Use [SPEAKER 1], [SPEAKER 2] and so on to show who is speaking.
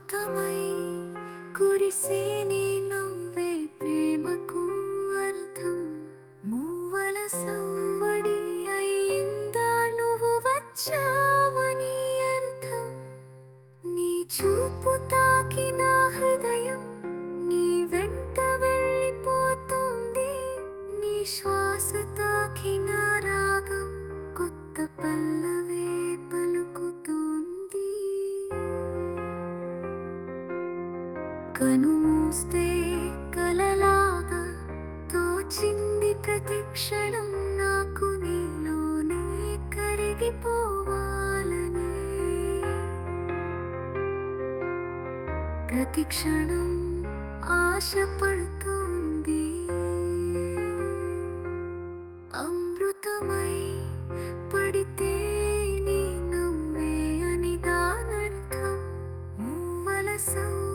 [SPEAKER 1] అమృతమై కురిసే నీ నవ్వే ప్రేమకు అర్థం. మూవల సవ్వడి అయిందా నువ్వు వచ్చావని అర్థం. నీ చూపు తాకిన హృదయం నీ వెంట వెళ్ళిపోతుంది. నీ శ్వాస తాకిన రాగం కొత్త పల్లవే పలుకుతుంది. కను మూస్తే కలలాగా తోచింది ప్రతి క్షణం నాకు నీలోనే కరిగిపోవాలని. ప్రతి క్షణం ఆశపడుతుంది. అమృతమై పడితే నీ నవ్వే అని దానర్థం. మూవల